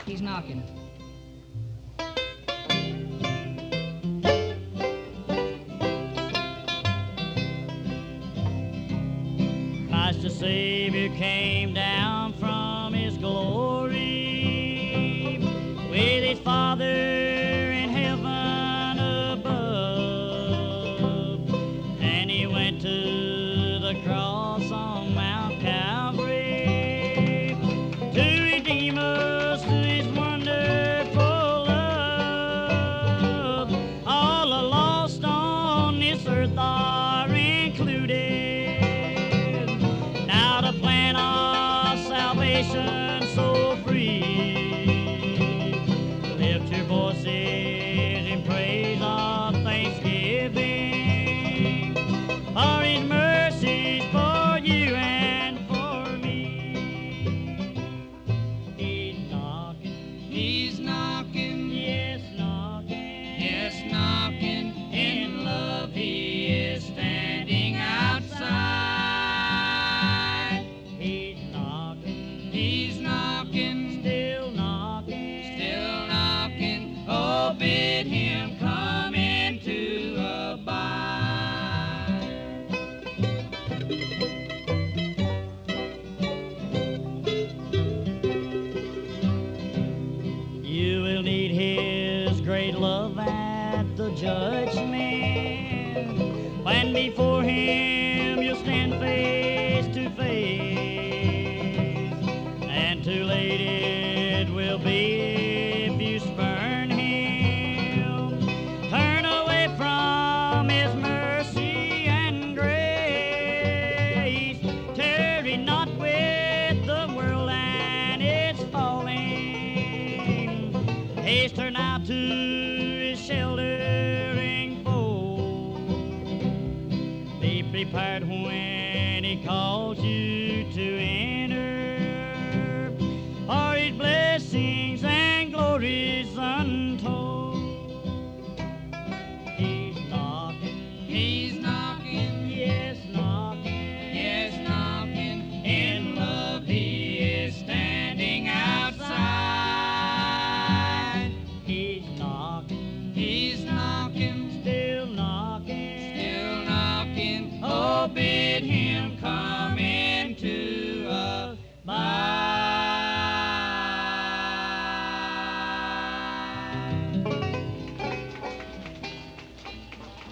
He's knocking. Christ the Savior came down from his glory with his Father in heaven above, and he went to the cross on Mount Calvary to redeem us through his wonderful love. All the lost on this earth are included. Now the plan of salvation so free. Lift your voices in praise of thanksgiving for his mercies for you and for me. He's knocking. He's knocking, Yes, knocking. yes, knocking. In love he is standing outside. He's knocking. He's knocking, Still knocking. still knocking. Oh, bid him come in to abide. You will need his great love at the judgment, when before him you'll stand face to face, and too late it will be if you spurn him. Turn away from his mercy and grace. Tarry not with the world and its falling. Haste her now to his sheltering fold. Be prepared when he calls you to enter, for his blessings and glories untold. He's knocking. He's knocking, Yes, knocking. yes, knocking. In love he is standing outside. He's knocking. He's knocking, Still knocking. still knocking. Oh, bid him come into abide.